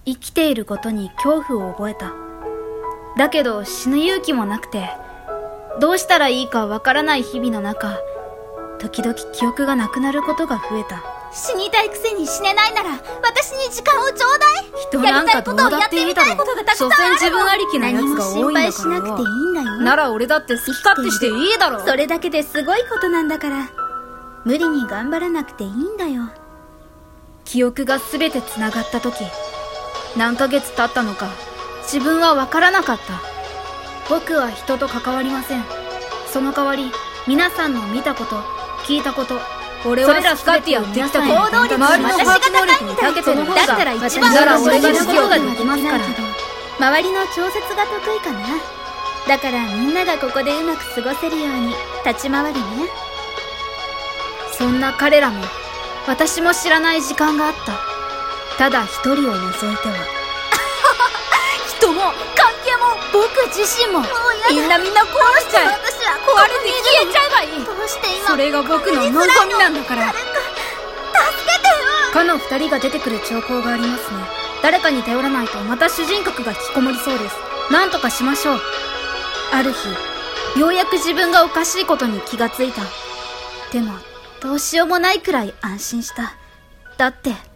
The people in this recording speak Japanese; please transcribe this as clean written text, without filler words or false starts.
生きていることに恐怖を覚えた。だけど死ぬ勇気もなくて、どうしたらいいかわからない日々の中、時々記憶がなくなることが増えた。 死にたいくせに死ねないなら私に時間をちょうだい。 人なんかどうだっていいだろ。所詮自分ありきなやつが多いんだからよ。 何も心配しなくていいんだよ。 なら俺だって好き勝手していいだろ。 それだけですごいことなんだから、無理に頑張らなくていいんだよ。 記憶が全てつながった時、何ヶ月経ったのか自分は分からなかった。僕は人と関わりません。その代わり皆さんの見たこと、聞いたこと、俺は好き勝手やってきた行動力に私が高いみたい。だったら一番俺が知ることができますから。 周りの調節が得意かな。だからみんながここでうまく過ごせるように立ち回るね。 そんな彼らも私も知らない時間があった。ただ一人を除いては人も関係も僕自身もみんな壊しちゃえ。私は壊れて消えちゃえばいい。 どうして今それが僕の望みなんだから。 誰か助けてよ。 かの二人が出てくる兆候がありますね。誰かに頼らないとまた主人格が引きこもりそうです。なんとかしましょう。ある日、ようやく自分がおかしいことに気がついた。でもどうしようもないくらい安心した。だって